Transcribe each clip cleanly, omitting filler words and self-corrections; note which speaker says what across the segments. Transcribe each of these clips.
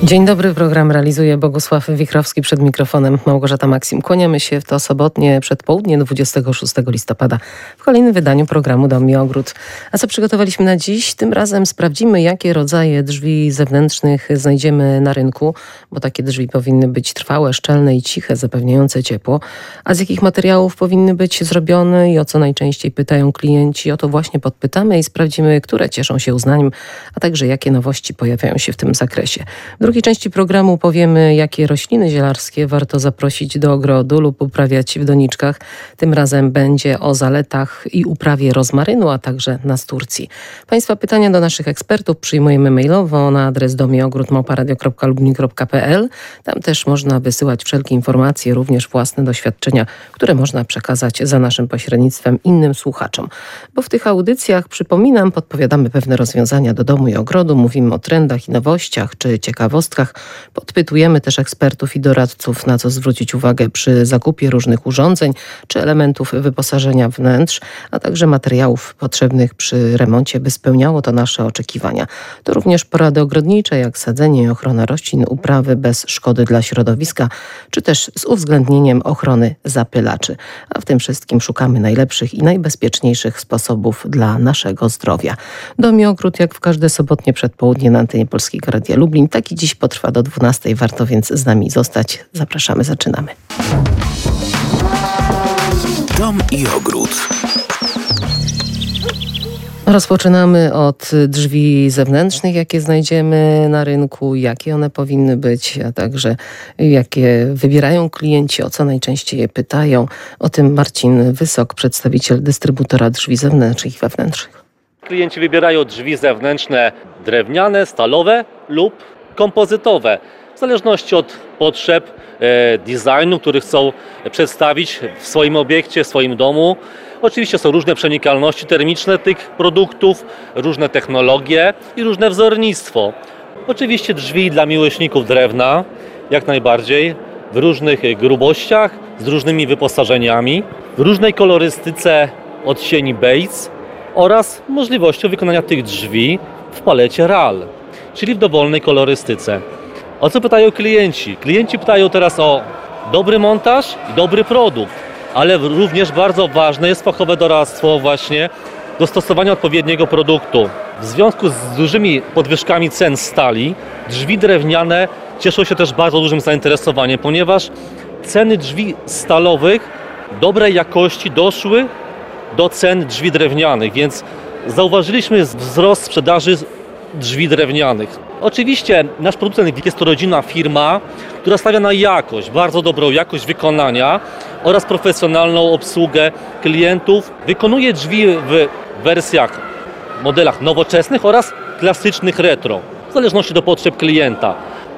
Speaker 1: Dzień dobry, program realizuje Bogusław Wichrowski, przed mikrofonem Małgorzata Maksim. Kłaniamy się w to sobotnie przedpołudnie 26 listopada w kolejnym wydaniu programu Dom i Ogród. A co przygotowaliśmy na dziś? Tym razem sprawdzimy, jakie rodzaje drzwi zewnętrznych znajdziemy na rynku, bo takie drzwi powinny być trwałe, szczelne i ciche, zapewniające ciepło. A z jakich materiałów powinny być zrobione i o co najczęściej pytają klienci? O to właśnie podpytamy i sprawdzimy, które cieszą się uznaniem, a także jakie nowości pojawiają się w tym zakresie. W drugiej części programu powiemy, jakie rośliny zielarskie warto zaprosić do ogrodu lub uprawiać w doniczkach. Tym razem będzie o zaletach i uprawie rozmarynu, a także nasturcji. Państwa pytania do naszych ekspertów przyjmujemy mailowo na adres domiogród@radio.lubni.pl. Tam też można wysyłać wszelkie informacje, również własne doświadczenia, które można przekazać za naszym pośrednictwem innym słuchaczom. Bo w tych audycjach, przypominam, podpowiadamy pewne rozwiązania do domu i ogrodu, mówimy o trendach i nowościach czy ciekawostkach. Podpytujemy też ekspertów i doradców, na co zwrócić uwagę przy zakupie różnych urządzeń czy elementów wyposażenia wnętrz, a także materiałów potrzebnych przy remoncie, by spełniało to nasze oczekiwania. To również porady ogrodnicze, jak sadzenie i ochrona roślin, uprawy bez szkody dla środowiska, czy też z uwzględnieniem ochrony zapylaczy. A w tym wszystkim szukamy najlepszych i najbezpieczniejszych sposobów dla naszego zdrowia. Dom i Ogród, jak w każde sobotnie przedpołudnie na antenie Polskiego Radia Lublin. Taki dziś potrwa do 12:00. Warto więc z nami zostać. Zapraszamy, zaczynamy.
Speaker 2: Dom i Ogród.
Speaker 1: Rozpoczynamy od drzwi zewnętrznych, jakie znajdziemy na rynku, jakie one powinny być, a także jakie wybierają klienci, o co najczęściej je pytają. O tym Marcin Wysok, przedstawiciel dystrybutora drzwi zewnętrznych i wewnętrznych.
Speaker 3: Klienci wybierają drzwi zewnętrzne drewniane, stalowe lub kompozytowe, w zależności od potrzeb designu, który chcą przedstawić w swoim obiekcie, w swoim domu. Oczywiście są różne przenikalności termiczne tych produktów, różne technologie i różne wzornictwo. Oczywiście drzwi dla miłośników drewna, jak najbardziej, w różnych grubościach, z różnymi wyposażeniami, w różnej kolorystyce odcieni beige oraz możliwością wykonania tych drzwi w palecie RAL, czyli w dowolnej kolorystyce. O co pytają klienci? Klienci pytają teraz o dobry montaż i dobry produkt, ale również bardzo ważne jest fachowe doradztwo właśnie do stosowania odpowiedniego produktu. W związku z dużymi podwyżkami cen stali, drzwi drewniane cieszą się też bardzo dużym zainteresowaniem, ponieważ ceny drzwi stalowych dobrej jakości doszły do cen drzwi drewnianych, więc zauważyliśmy wzrost sprzedaży drzwi drewnianych. Oczywiście nasz producent jest to rodzinna firma, która stawia na jakość, bardzo dobrą jakość wykonania oraz profesjonalną obsługę klientów. Wykonuje drzwi w wersjach, modelach nowoczesnych oraz klasycznych retro, w zależności do potrzeb klienta.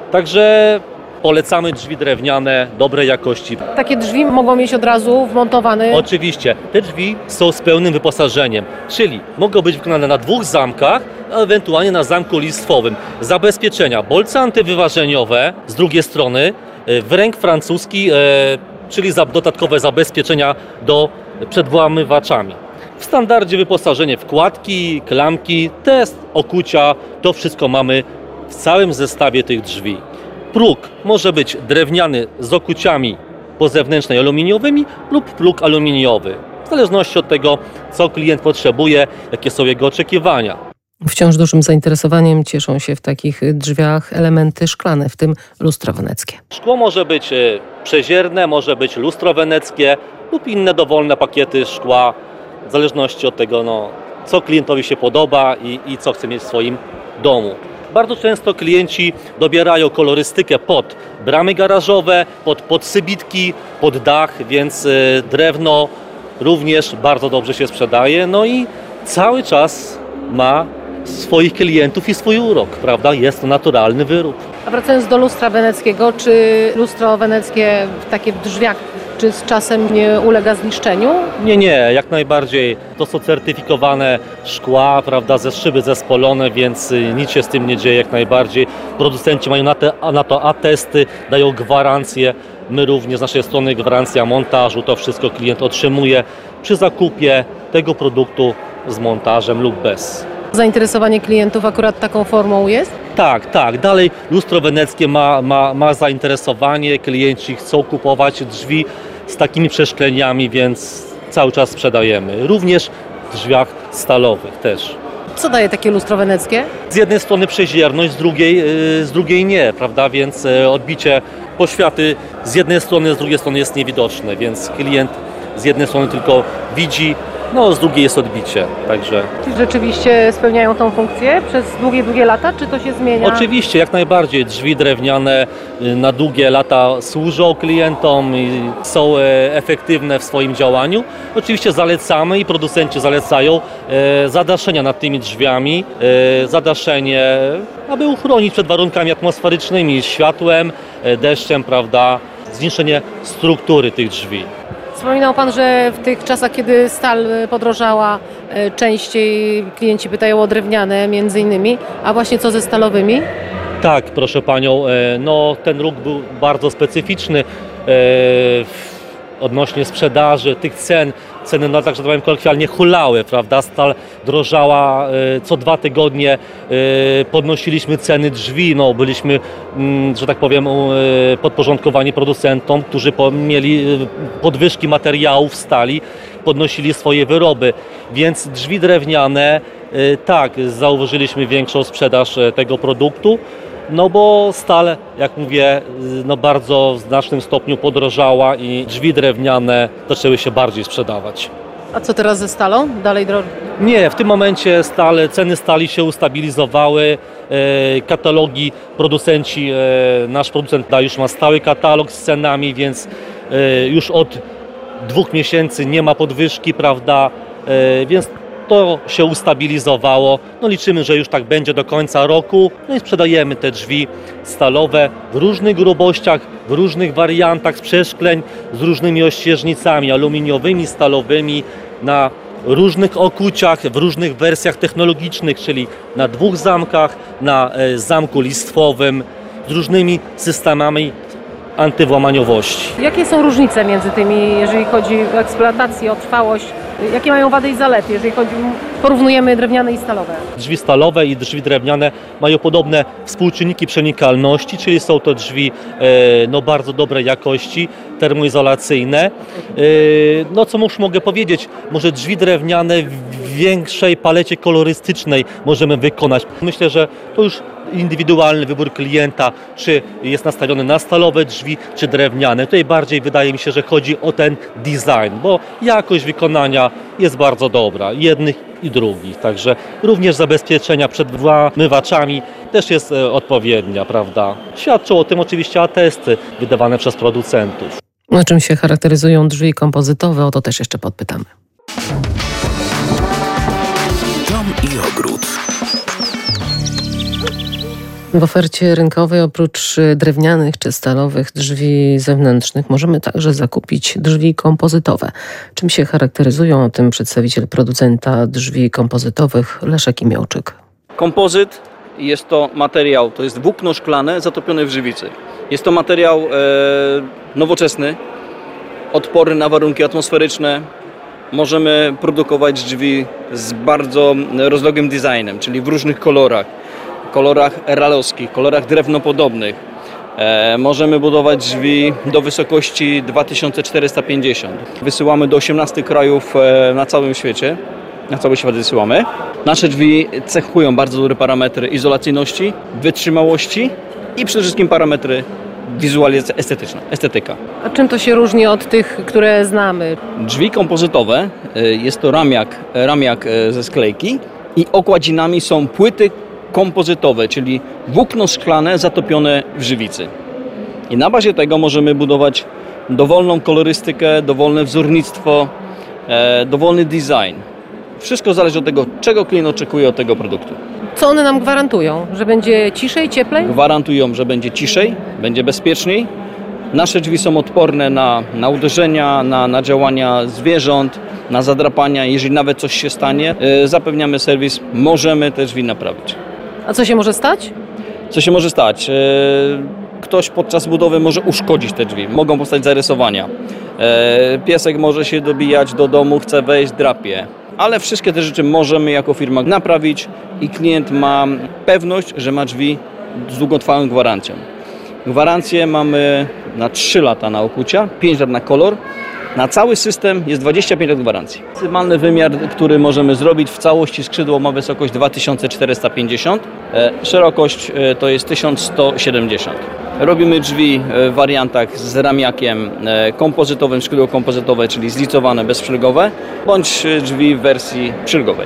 Speaker 3: Także polecamy drzwi drewniane dobrej jakości.
Speaker 1: Takie drzwi mogą mieć od razu wmontowane?
Speaker 3: Oczywiście. Te drzwi są z pełnym wyposażeniem, czyli mogą być wykonane na 2 zamkach, a ewentualnie na zamku listwowym. Zabezpieczenia, bolce antywyważeniowe z drugiej strony, wręk francuski, czyli dodatkowe zabezpieczenia przed włamywaczami. W standardzie wyposażenie wkładki, klamki, test okucia, to wszystko mamy w całym zestawie tych drzwi. Próg może być drewniany z okuciami po zewnętrznej aluminiowymi lub próg aluminiowy. W zależności od tego, co klient potrzebuje, jakie są jego oczekiwania.
Speaker 1: Wciąż dużym zainteresowaniem cieszą się w takich drzwiach elementy szklane, w tym lustro weneckie.
Speaker 3: Szkło może być przezierne, może być lustro weneckie lub inne dowolne pakiety szkła, w zależności od tego, co klientowi się podoba i co chce mieć w swoim domu. Bardzo często klienci dobierają kolorystykę pod bramy garażowe, pod podsybitki, pod dach, więc drewno również bardzo dobrze się sprzedaje. No i cały czas ma swoich klientów i swój urok, prawda? Jest to naturalny wyrób.
Speaker 1: A wracając do lustra weneckiego, czy lustro weneckie takie w drzwiach, czy z czasem nie ulega zniszczeniu?
Speaker 3: Nie, jak najbardziej. To są certyfikowane szkła, prawda, ze szyby zespolone, więc nic się z tym nie dzieje jak najbardziej. Producenci mają na to atesty, dają gwarancję. My również z naszej strony gwarancja montażu, to wszystko klient otrzymuje przy zakupie tego produktu z montażem lub bez.
Speaker 1: Zainteresowanie klientów akurat taką formą jest?
Speaker 3: Tak. Dalej lustro weneckie ma zainteresowanie, klienci chcą kupować drzwi z takimi przeszkleniami, więc cały czas sprzedajemy. Również w drzwiach stalowych też.
Speaker 1: Co daje takie lustro weneckie?
Speaker 3: Z jednej strony przezierność, z drugiej nie, prawda? Więc odbicie poświaty z jednej strony, z drugiej strony jest niewidoczne, więc klient z jednej strony tylko widzi, z drugiej jest odbicie, także...
Speaker 1: Czy rzeczywiście spełniają tą funkcję przez długie lata, czy to się zmienia?
Speaker 3: Oczywiście, jak najbardziej. Drzwi drewniane na długie lata służą klientom i są efektywne w swoim działaniu. Oczywiście zalecamy i producenci zalecają zadaszenia nad tymi drzwiami, zadaszenie, aby uchronić przed warunkami atmosferycznymi, światłem, deszczem, prawda, zniszczenie struktury tych drzwi.
Speaker 1: Wspominał Pan, że w tych czasach, kiedy stal podrożała, częściej klienci pytają o drewniane między innymi, a właśnie co ze stalowymi?
Speaker 3: Tak, proszę Panią, ten róg był bardzo specyficzny odnośnie sprzedaży, tych cen. Ceny, tak że tak powiem, kolokwialnie hulały, prawda? Stal drożała co 2 tygodnie, podnosiliśmy ceny drzwi, byliśmy, że tak powiem, podporządkowani producentom, którzy mieli podwyżki materiałów stali, podnosili swoje wyroby, więc drzwi drewniane, tak, zauważyliśmy większą sprzedaż tego produktu, bo stal, jak mówię, bardzo w znacznym stopniu podrożała i drzwi drewniane zaczęły się bardziej sprzedawać.
Speaker 1: A co teraz ze stalą? Dalej drożej?
Speaker 3: Nie, w tym momencie ceny stali się ustabilizowały, katalogi producenci, nasz producent już ma stały katalog z cenami, więc już od 2 miesięcy nie ma podwyżki, prawda, więc to się ustabilizowało. Liczymy, że już tak będzie do końca roku. I sprzedajemy te drzwi stalowe w różnych grubościach, w różnych wariantach z przeszkleń, z różnymi ościeżnicami aluminiowymi, stalowymi, na różnych okuciach, w różnych wersjach technologicznych, czyli na 2 zamkach, na zamku listwowym, z różnymi systemami antywłamaniowości.
Speaker 1: Jakie są różnice między tymi, jeżeli chodzi o eksploatację, o trwałość? Jakie mają wady i zalety, jeżeli porównujemy drewniane i stalowe?
Speaker 3: Drzwi stalowe i drzwi drewniane mają podobne współczynniki przenikalności, czyli są to drzwi bardzo dobrej jakości, termoizolacyjne. Co już mogę powiedzieć, może drzwi drewniane w większej palecie kolorystycznej możemy wykonać. Myślę, że to już indywidualny wybór klienta, czy jest nastawiony na stalowe drzwi, czy drewniane. Tutaj bardziej wydaje mi się, że chodzi o ten design, bo jakość wykonania jest bardzo dobra, jednych i drugich. Także również zabezpieczenia przed włamywaczami też jest odpowiednia, prawda. Świadczą o tym oczywiście atesty wydawane przez producentów.
Speaker 1: Na czym się charakteryzują drzwi kompozytowe? O to też jeszcze podpytamy.
Speaker 2: Dom i ogród.
Speaker 1: W ofercie rynkowej oprócz drewnianych czy stalowych drzwi zewnętrznych możemy także zakupić drzwi kompozytowe. Czym się charakteryzują? O tym przedstawiciel producenta drzwi kompozytowych Leszek Imiołczyk.
Speaker 4: Kompozyt jest to materiał, to jest włókno szklane zatopione w żywicy. Jest to materiał nowoczesny, odporny na warunki atmosferyczne. Możemy produkować drzwi z bardzo rozległym designem, czyli w różnych kolorach ralowskich, kolorach drewnopodobnych. Możemy budować drzwi do wysokości 2450. Wysyłamy do 18 krajów na całym świecie. Na cały świat wysyłamy. Nasze drzwi cechują bardzo dobre parametry izolacyjności, wytrzymałości i przede wszystkim parametry wizualizacji estetyka.
Speaker 1: A czym to się różni od tych, które znamy?
Speaker 4: Drzwi kompozytowe jest to ramiak ze sklejki i okładzinami są płyty kompozytowe, czyli włókno szklane zatopione w żywicy. I na bazie tego możemy budować dowolną kolorystykę, dowolne wzornictwo, dowolny design. Wszystko zależy od tego, czego klient oczekuje od tego produktu.
Speaker 1: Co one nam gwarantują? Że będzie ciszej, cieplej?
Speaker 4: Gwarantują, że będzie ciszej, będzie bezpieczniej. Nasze drzwi są odporne na uderzenia, na działania zwierząt, na zadrapania. Jeżeli nawet coś się stanie, zapewniamy serwis, możemy te drzwi naprawić.
Speaker 1: A co się może stać?
Speaker 4: Co się może stać? Ktoś podczas budowy może uszkodzić te drzwi, mogą powstać zarysowania. Piesek może się dobijać do domu, chce wejść, drapie. ale wszystkie te rzeczy możemy jako firma naprawić i klient ma pewność, że ma drzwi z długotrwałą gwarancją. Gwarancję mamy na 3 lata na okucia, 5 lat na kolor. Na cały system jest 25 lat gwarancji. Maksymalny wymiar, który możemy zrobić w całości skrzydło, ma wysokość 2450, szerokość to jest 1170. Robimy drzwi w wariantach z ramiakiem kompozytowym, skrzydło kompozytowe, czyli zlicowane, bezprzelgowe, bądź drzwi w wersji przelgowej.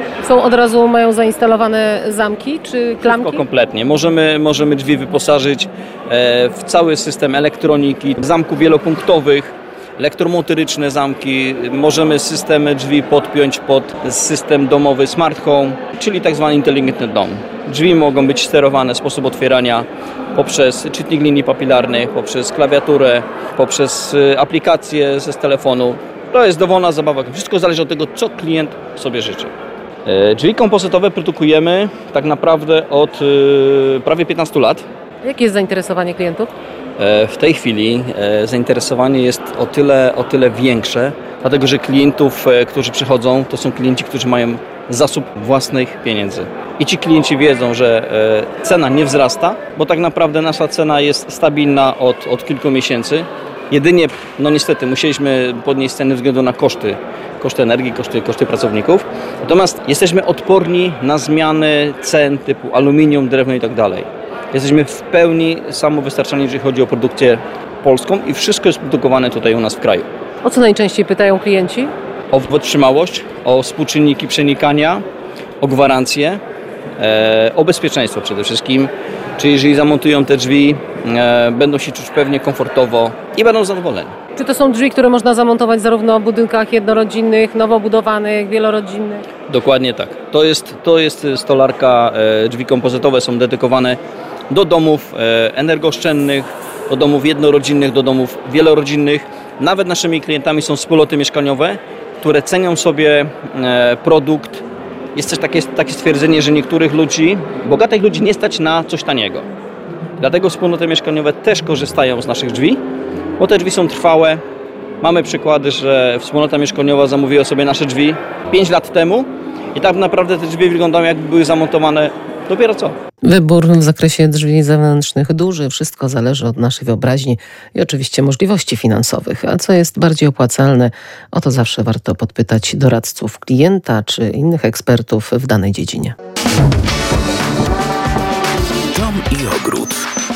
Speaker 1: Mają zainstalowane zamki czy klamki?
Speaker 4: Wszystko kompletnie. Możemy drzwi wyposażyć w cały system elektroniki, zamków wielopunktowych, elektromotoryczne zamki. Możemy systemy drzwi podpiąć pod system domowy Smart Home, czyli tak zwany inteligentny dom. Drzwi mogą być sterowane, sposób otwierania poprzez czytnik linii papilarnych, poprzez klawiaturę, poprzez aplikację z telefonu. To jest dowolna zabawa. Wszystko zależy od tego, co klient sobie życzy. Drzwi kompozytowe produkujemy tak naprawdę od prawie 15 lat.
Speaker 1: Jakie jest zainteresowanie klientów?
Speaker 4: W tej chwili zainteresowanie jest o tyle większe, dlatego że klientów, którzy przychodzą, to są klienci, którzy mają zasób własnych pieniędzy. I ci klienci wiedzą, że cena nie wzrasta, bo tak naprawdę nasza cena jest stabilna od kilku miesięcy. Jedynie, no niestety, musieliśmy podnieść ceny ze względu na koszty energii, koszty pracowników. Natomiast jesteśmy odporni na zmiany cen typu aluminium, drewno i tak dalej. Jesteśmy w pełni samowystarczalni, jeżeli chodzi o produkcję polską i wszystko jest produkowane tutaj u nas w kraju.
Speaker 1: O co najczęściej pytają klienci?
Speaker 4: O wytrzymałość, o współczynniki przenikania, o gwarancję, o bezpieczeństwo przede wszystkim. Czyli jeżeli zamontują te drzwi, będą się czuć pewnie, komfortowo i będą zadowoleni.
Speaker 1: Czy to są drzwi, które można zamontować zarówno w budynkach jednorodzinnych, nowo budowanych, wielorodzinnych?
Speaker 4: Dokładnie tak. To jest stolarka, drzwi kompozytowe są dedykowane do domów energooszczędnych, do domów jednorodzinnych, do domów wielorodzinnych. Nawet naszymi klientami są wspólnoty mieszkaniowe, które cenią sobie produkt. Jest też takie stwierdzenie, że niektórych ludzi, bogatych ludzi nie stać na coś taniego. Dlatego wspólnoty mieszkaniowe też korzystają z naszych drzwi, bo te drzwi są trwałe. Mamy przykłady, że wspólnota mieszkaniowa zamówiła sobie nasze drzwi 5 lat temu i tak naprawdę te drzwi wyglądają, jakby były zamontowane dopiero co.
Speaker 1: Wybór w zakresie drzwi zewnętrznych duży, wszystko zależy od naszej wyobraźni i oczywiście możliwości finansowych. A co jest bardziej opłacalne, o to zawsze warto podpytać doradców klienta czy innych ekspertów w danej dziedzinie.
Speaker 2: Dom i ogród.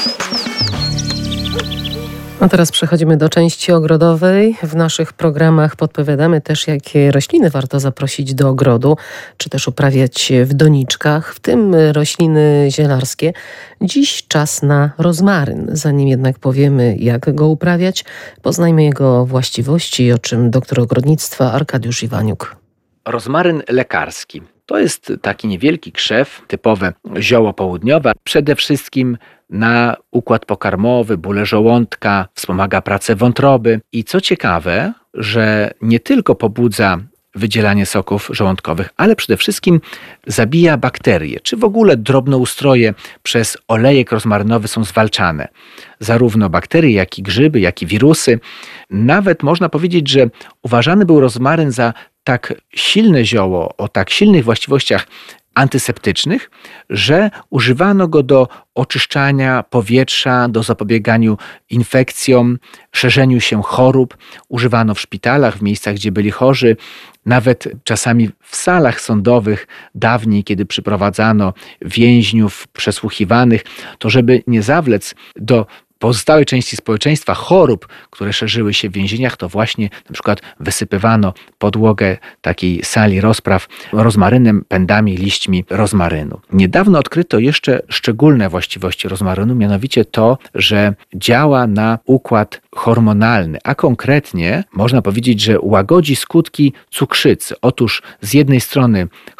Speaker 1: A teraz przechodzimy do części ogrodowej. W naszych programach podpowiadamy też, jakie rośliny warto zaprosić do ogrodu, czy też uprawiać w doniczkach, w tym rośliny zielarskie. Dziś czas na rozmaryn. Zanim jednak powiemy, jak go uprawiać, poznajmy jego właściwości, o czym doktor ogrodnictwa Arkadiusz Iwaniuk.
Speaker 5: Rozmaryn lekarski. To jest taki niewielki krzew, typowe zioło południowe. Przede wszystkim na układ pokarmowy, bóle żołądka, wspomaga pracę wątroby. I co ciekawe, że nie tylko pobudza wydzielanie soków żołądkowych, ale przede wszystkim zabija bakterie, czy w ogóle drobnoustroje przez olejek rozmarynowy są zwalczane. Zarówno bakterie, jak i grzyby, jak i wirusy. Nawet można powiedzieć, że uważany był rozmaryn za tak silne zioło, o tak silnych właściwościach antyseptycznych, że używano go do oczyszczania powietrza, do zapobieganiu infekcjom, szerzeniu się chorób. Używano w szpitalach, w miejscach, gdzie byli chorzy, nawet czasami w salach sądowych dawniej, kiedy przyprowadzano więźniów przesłuchiwanych, to żeby nie zawlec do pozostałej części społeczeństwa chorób, które szerzyły się w więzieniach, to właśnie na przykład wysypywano podłogę takiej sali rozpraw rozmarynem, pędami, liśćmi rozmarynu. Niedawno odkryto jeszcze szczególne właściwości rozmarynu, mianowicie to, że działa na układ hormonalny, a konkretnie można powiedzieć, że łagodzi skutki cukrzycy. Otóż z jednej strony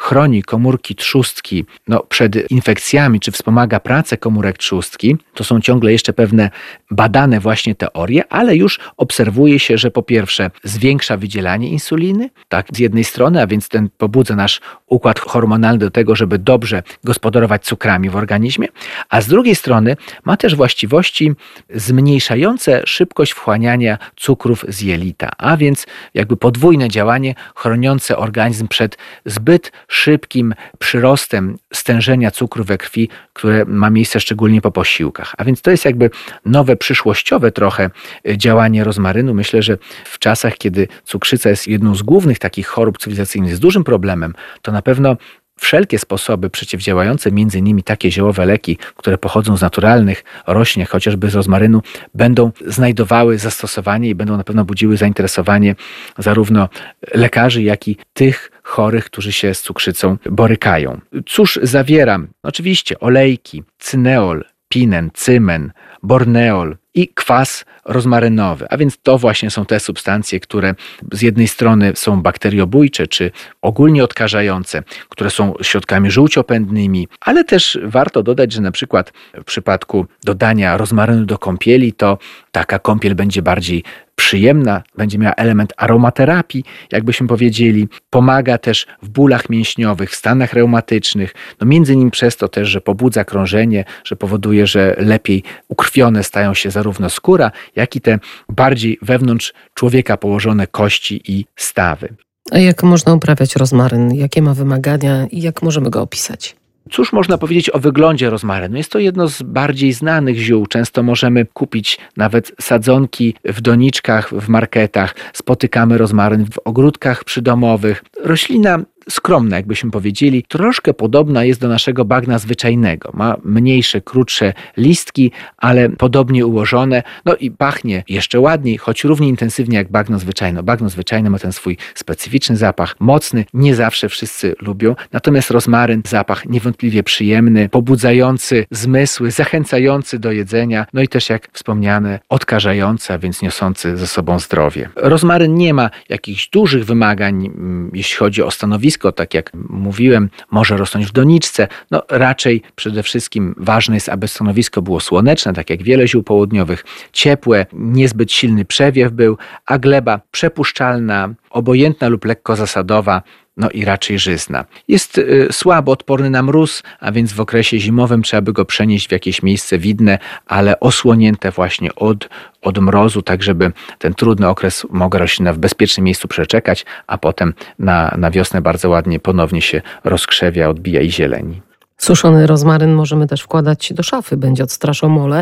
Speaker 5: chroni komórki trzustki przed infekcjami, czy wspomaga pracę komórek trzustki. To są ciągle jeszcze pewne badane właśnie teorie, ale już obserwuje się, że po pierwsze zwiększa wydzielanie insuliny, tak z jednej strony, a więc ten pobudza nasz układ hormonalny do tego, żeby dobrze gospodarować cukrami w organizmie, a z drugiej strony ma też właściwości zmniejszające szybkość wchłaniania cukrów z jelita, a więc jakby podwójne działanie chroniące organizm przed zbyt szybkim przyrostem stężenia cukru we krwi, które ma miejsce szczególnie po posiłkach. A więc to jest jakby nowe, przyszłościowe trochę działanie rozmarynu. Myślę, że w czasach, kiedy cukrzyca jest jedną z głównych takich chorób cywilizacyjnych z dużym problemem, to na pewno wszelkie sposoby przeciwdziałające, między innymi takie ziołowe leki, które pochodzą z naturalnych roślin, chociażby z rozmarynu, będą znajdowały zastosowanie i będą na pewno budziły zainteresowanie zarówno lekarzy, jak i tych chorych, którzy się z cukrzycą borykają. Cóż zawiera? Oczywiście olejki, cyneol, pinen, cymen, borneol i kwas rozmarynowy. A więc to właśnie są te substancje, które z jednej strony są bakteriobójcze czy ogólnie odkażające, które są środkami żółciopędnymi, ale też warto dodać, że na przykład w przypadku dodania rozmarynu do kąpieli, to taka kąpiel będzie bardziej przyjemna, będzie miała element aromaterapii, jakbyśmy powiedzieli. Pomaga też w bólach mięśniowych, w stanach reumatycznych. Między innymi przez to też, że pobudza krążenie, że powoduje, że lepiej ukrwione stają się zarówno skóra, jak i te bardziej wewnątrz człowieka położone kości i stawy.
Speaker 1: A jak można uprawiać rozmaryn? Jakie ma wymagania i jak możemy go opisać?
Speaker 5: Cóż można powiedzieć o wyglądzie rozmarynu? Jest to jedno z bardziej znanych ziół. Często możemy kupić nawet sadzonki w doniczkach, w marketach. Spotykamy rozmaryn w ogródkach przydomowych. Roślina skromna, jakbyśmy powiedzieli, troszkę podobna jest do naszego bagna zwyczajnego. Ma mniejsze, krótsze listki, ale podobnie ułożone. I pachnie jeszcze ładniej, choć równie intensywnie jak bagno zwyczajne. Bagno zwyczajne ma ten swój specyficzny zapach, mocny, nie zawsze wszyscy lubią. Natomiast rozmaryn, zapach niewątpliwie przyjemny, pobudzający zmysły, zachęcający do jedzenia, i też jak wspomniane, odkażający, a więc niosący ze sobą zdrowie. Rozmaryn nie ma jakichś dużych wymagań, jeśli chodzi o stanowisko. Tak jak mówiłem, może rosnąć w doniczce. Raczej przede wszystkim ważne jest, aby stanowisko było słoneczne, tak jak wiele ziół południowych, ciepłe, niezbyt silny przewiew był, a gleba przepuszczalna, obojętna lub lekko zasadowa, i raczej żyzna. Jest słabo odporny na mróz, a więc w okresie zimowym trzeba by go przenieść w jakieś miejsce widne, ale osłonięte właśnie od mrozu, tak żeby ten trudny okres mogła roślina w bezpiecznym miejscu przeczekać, a potem na wiosnę bardzo ładnie ponownie się rozkrzewia, odbija i zieleni.
Speaker 1: Suszony rozmaryn możemy też wkładać do szafy, będzie odstraszał mole,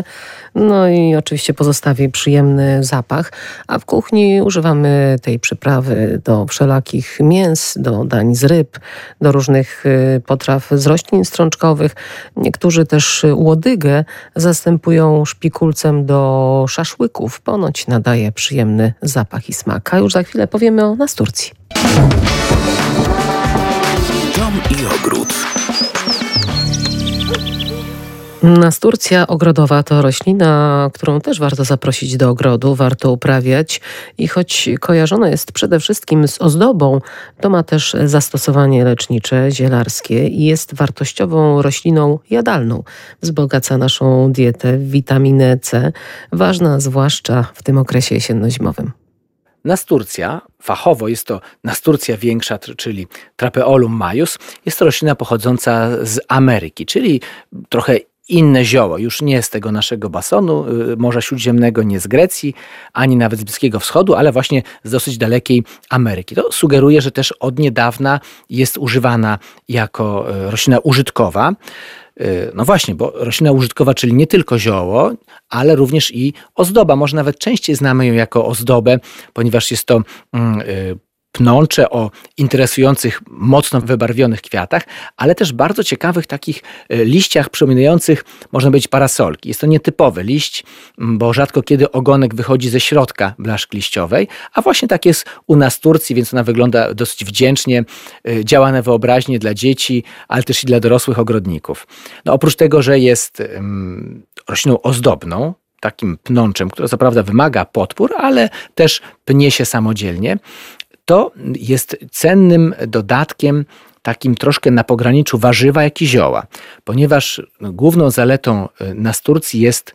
Speaker 1: i oczywiście pozostawi przyjemny zapach, a w kuchni używamy tej przyprawy do wszelakich mięs, do dań z ryb, do różnych potraw z roślin strączkowych. Niektórzy też łodygę zastępują szpikulcem do szaszłyków, ponoć nadaje przyjemny zapach i smak. A już za chwilę powiemy o nasturcji.
Speaker 2: Dom i ogród.
Speaker 1: Nasturcja ogrodowa to roślina, którą też warto zaprosić do ogrodu, warto uprawiać i choć kojarzona jest przede wszystkim z ozdobą, to ma też zastosowanie lecznicze, zielarskie i jest wartościową rośliną jadalną. Wzbogaca naszą dietę w witaminę C, ważna zwłaszcza w tym okresie jesienno-zimowym.
Speaker 5: Nasturcja, fachowo jest to nasturcja większa, czyli Trapeolum majus, jest to roślina pochodząca z Ameryki, czyli trochę inne zioło, już nie z tego naszego basenu Morza Śródziemnego, nie z Grecji, ani nawet z Bliskiego Wschodu, ale właśnie z dosyć dalekiej Ameryki. To sugeruje, że też od niedawna jest używana jako roślina użytkowa. Właśnie, bo roślina użytkowa, czyli nie tylko zioło, ale również i ozdoba. Może nawet częściej znamy ją jako ozdobę, ponieważ jest to pnącze o interesujących, mocno wybarwionych kwiatach, ale też bardzo ciekawych takich liściach przypominających, można powiedzieć, parasolki. Jest to nietypowy liść, bo rzadko kiedy ogonek wychodzi ze środka blaszki liściowej, a właśnie tak jest u nasturcji, więc ona wygląda dosyć wdzięcznie, działa na wyobraźnię dla dzieci, ale też i dla dorosłych ogrodników. Oprócz tego, że jest rośliną ozdobną, takim pnączem, które co prawda wymaga podpór, ale też pnie się samodzielnie, to jest cennym dodatkiem takim troszkę na pograniczu warzywa, jak i zioła, ponieważ główną zaletą nasturcji jest,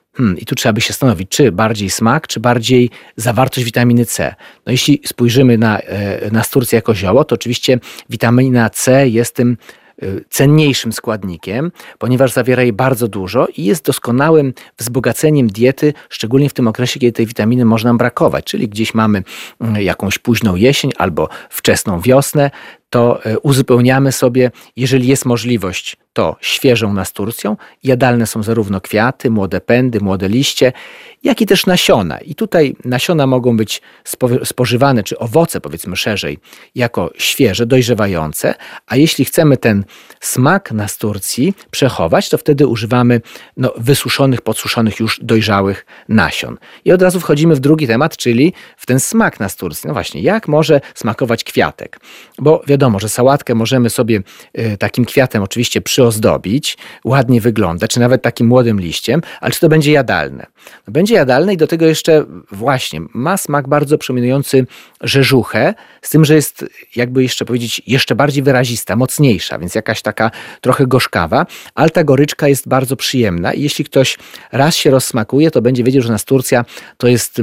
Speaker 5: i tu trzeba by się zastanowić, czy bardziej smak, czy bardziej zawartość witaminy C. No jeśli spojrzymy na nasturcję jako zioło, to oczywiście witamina C jest tym cenniejszym składnikiem, ponieważ zawiera jej bardzo dużo i jest doskonałym wzbogaceniem diety, szczególnie w tym okresie, kiedy tej witaminy może nam brakować, czyli gdzieś mamy jakąś późną jesień albo wczesną wiosnę, to uzupełniamy sobie, jeżeli jest możliwość, to świeżą nasturcją. Jadalne są zarówno kwiaty, młode pędy, młode liście, jak i też nasiona. I tutaj nasiona mogą być spożywane, czy owoce, powiedzmy szerzej, jako świeże, dojrzewające, a jeśli chcemy ten smak nasturcji przechować, to wtedy używamy wysuszonych, podsuszonych już dojrzałych nasion. I od razu wchodzimy w drugi temat, czyli w ten smak nasturcji. No właśnie, jak może smakować kwiatek? Bo wiadomo, że sałatkę możemy sobie takim kwiatem oczywiście przyozdobić, ładnie wygląda, czy nawet takim młodym liściem, ale czy to będzie jadalne? No, będzie jadalne i do tego jeszcze właśnie ma smak bardzo przypominający rzeżuchę, z tym, że jest, jakby jeszcze powiedzieć, jeszcze bardziej wyrazista, mocniejsza, więc jakaś taka trochę gorzkawa, ale ta goryczka jest bardzo przyjemna i jeśli ktoś raz się rozsmakuje, to będzie wiedział, że nasturcja to jest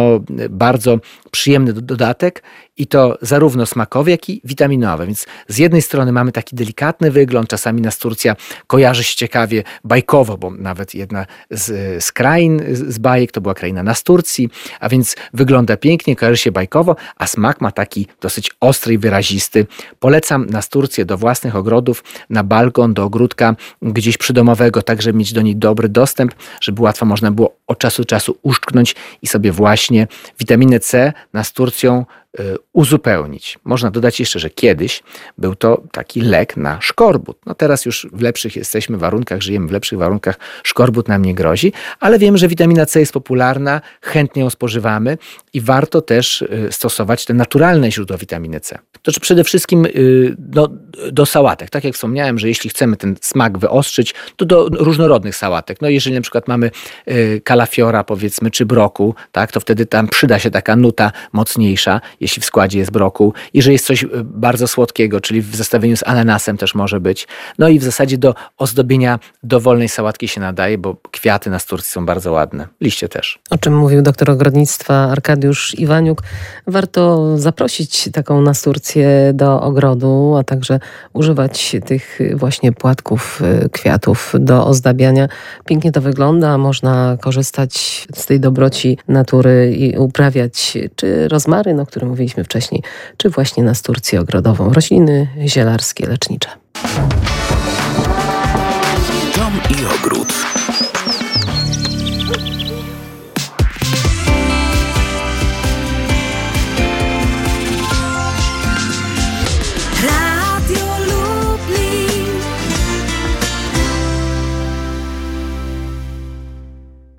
Speaker 5: bardzo przyjemny dodatek i to zarówno smakowy, jak i witaminowy. Więc z jednej strony mamy taki delikatny wygląd, czasami nasturcja kojarzy się ciekawie bajkowo, bo nawet jedna z krain z bajek to była kraina Nasturcji, a więc wygląda pięknie, kojarzy się bajkowo, a smak ma taki dosyć ostry i wyrazisty. Polecam nasturcję do własnych ogrodów, na balkon, do ogródka gdzieś przydomowego, tak żeby mieć do niej dobry dostęp, żeby łatwo można było od czasu do czasu uszczknąć i sobie właśnie witaminę C nasturcją uzupełnić. Można dodać jeszcze, że kiedyś był to taki lek na szkorbut. No teraz już w lepszych jesteśmy warunkach, żyjemy w lepszych warunkach, szkorbut nam nie grozi, ale wiemy, że witamina C jest popularna, chętnie ją spożywamy i warto też stosować te naturalne źródła witaminy C. To przede wszystkim do sałatek. Tak jak wspomniałem, że jeśli chcemy ten smak wyostrzyć, to do różnorodnych sałatek. No jeżeli na przykład mamy kalafiora, powiedzmy, czy brokuł, tak, to wtedy tam przyda się taka nuta mocniejsza, jeśli w składzie jest brokuł. Jeżeli jest coś bardzo słodkiego, czyli w zestawieniu z ananasem też może być. No i w zasadzie do ozdobienia dowolnej sałatki się nadaje, bo kwiaty nasturcji są bardzo ładne. Liście też.
Speaker 1: O czym mówił doktor ogrodnictwa Arkadiusz Iwaniuk. Warto zaprosić taką nasturcję do ogrodu, a także używać tych właśnie płatków kwiatów do ozdabiania. Pięknie to wygląda, można korzystać z tej dobroci natury i uprawiać czy rozmaryn, o którym mówiliśmy wcześniej, czy właśnie nasturcję ogrodową, rośliny zielarskie, lecznicze.
Speaker 2: Dom i ogród.